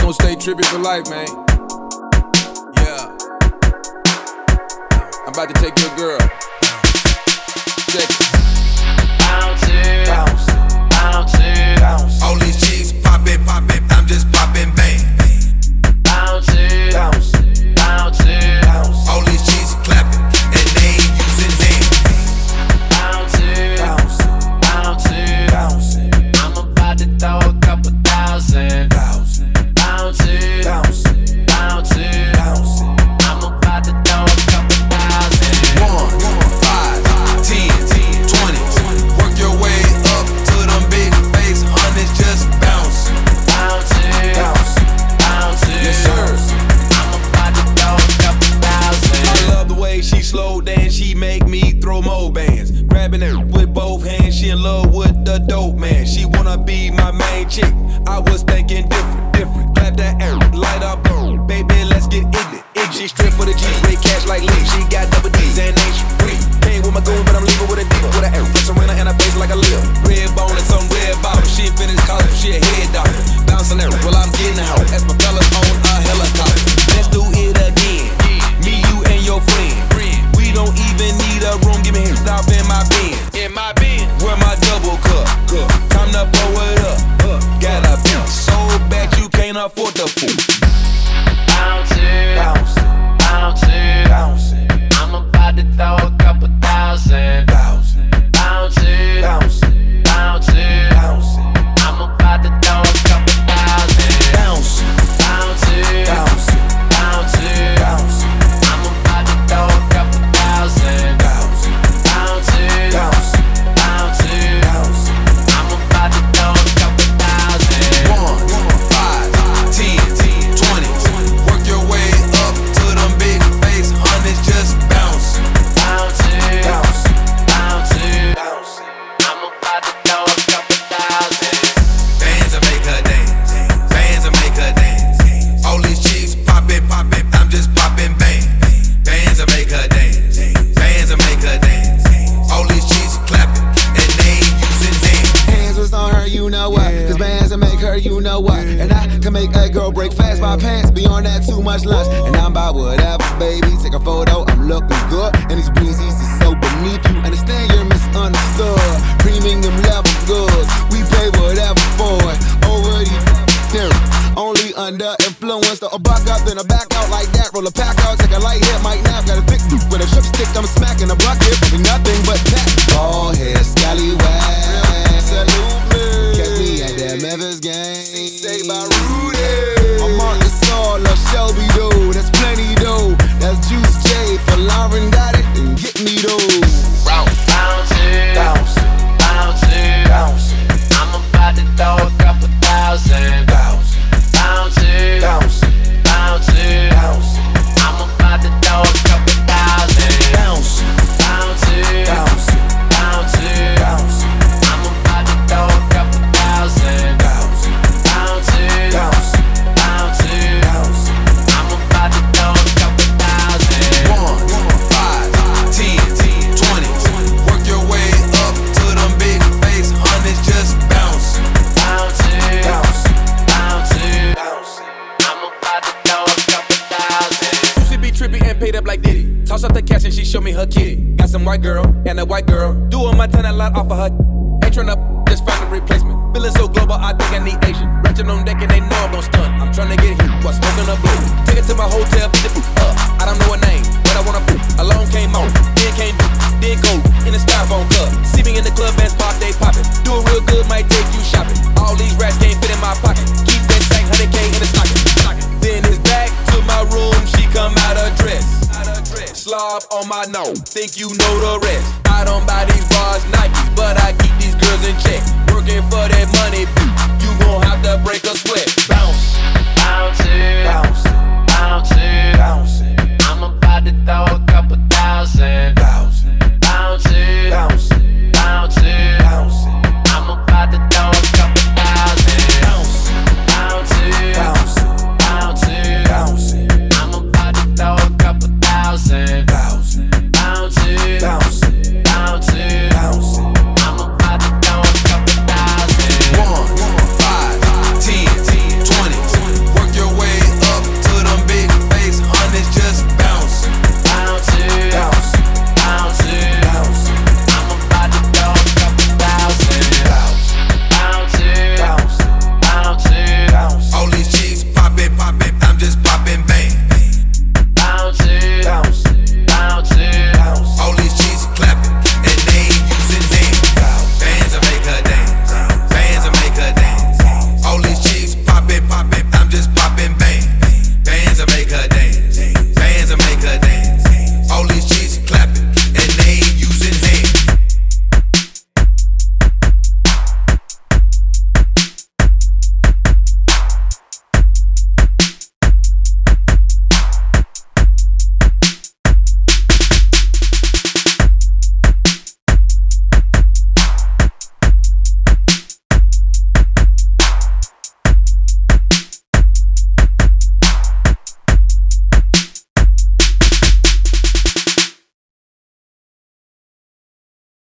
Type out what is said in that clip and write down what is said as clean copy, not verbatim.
gon' stay trippy for life, man. Yeah. I'm about to take your girl. Check it. Bounce it, bounce it, bounce it, bounce it. All these cheeks poppin', poppin', I'm just poppin' bang. Bounce it, bounce it, bounce it, bounce it. All these cheeks clappin', and they ain't using names. Bounce it, bounce it, bounce it, bounce it. I'm about to throw a couple thousand. Bounce it, bounce it, bounce it, bounce it, bounce it. I'm about to throw a couple thousand. 1, 5, 10, 20. Work your way up to them big face hundreds, just bounce. Bounce it, bounce it, bounce it. Yes, sir. I'm about to throw a couple thousand. I love the way she slow dance, she make me throw more bands. Grabbing it with both hands, she in love with the dope man. She wanna be my main chick, I was thinking different. Clap that air, light up, boom. Baby, let's get ignorant. She strip for the G, great cash like Lee. She got double D's and ain't she free. Came with my goon, but I'm leaving with a diva. With a air, put some in her face like a lip. Red bone and some red bottom. She ain't finished college, she a head doctor. Bouncing there, well I'm getting out. As my fellas on a helicopter. Let's do it again. Me, you, and your friend. We don't even need a room, give me hands off in my Benz. In my bin. Where my double cup? Time to blow it up. Got a bitch so bad you can't afford the food. Bounce it, bounce it, bounce it, bounce it. I'm about to throw a couple thousand. Bounce it, bounce it, bounce it, bounce it, bounce it. I'm about to throw a couple thousand. Bounce, Bounce it, bounce, bounce it, bounce it. I'm about to throw a couple thousand. Bounce it, bounce it, bounce it, bounce it. I'm about to throw a couple thousand. 1, 5, 10, 20. Work your way up to them big face hundreds, just bounce. Bounce it, bounce it, bounce it, bounce it. I'm about to throw a couple thousand. Bands will make her dance. Bands will make her dance. All these cheeks poppin', poppin', I'm just poppin' bang. Bands will make her dance. Bands will make her dance. All these cheeks clappin', and they ain't using names. Hands was on her, you know what? Cause bands will make her, you know what? And I can make a girl break fast. My pants be on that too much lust. And I'm about whatever, baby. Take a photo, I'm looking good. And these breezes is so beneath you. Understand you're misunderstood. Premium level goods. We pay whatever for it. Over these only under influence. A buck up, then a back out like that. Roll a pack out, take a light hit, might nap. Got a thick with a strip stick, I'm smacking a bucket. Be nothing but that. Ball head, scallywag. Salute me. Catch me at that Memphis game. Say by Rudy. I'm on the Saul or Shelby though. That's plenty though. That's Juice J. For Lauren got it, then get me though. Bounce it, bounce it, bounce it, bounce it. I'm about to throw a couple thousand. Bounce it, bounce it, bounce it, bounce it, bounce it. I'm about to throw a couple thousand. bounce, Bounce it, bounce, bounce it, bounce it. I'm about to throw a couple thousand. Bounce it, bounce it, bounce it, bounce it, bounce it. I'm about to throw a couple thousand. 1, 5, 10, 20. Work your way up to them big face hundreds, just bounce. Bounce it, bounce it, bounce it, bounce it. I'm about to throw a couple thousand. She be trippy and paid up like Diddy. Toss up the cash and she show me her kitty. Got some white girl and a white girl. Doing my 10 a lot off of her. Ain't tryna just find a replacement. Feeling so global, I think I need Asian. Ratchet on deck and they know I'm gon' stun. I'm tryna get hit while smoking a blue. Take it to my hotel, put the I don't know her name, but I wanna boot. Alone came on, then came do, then go in the styrofoam club. See me in the club, bands pop, they poppin'. Do it real good, might take you shopping. All these rats can't fit in my pocket. Keep that same 100K in the stocking. Then it's back to my room, she come out of dress. Slob on my nose, think you know the rest.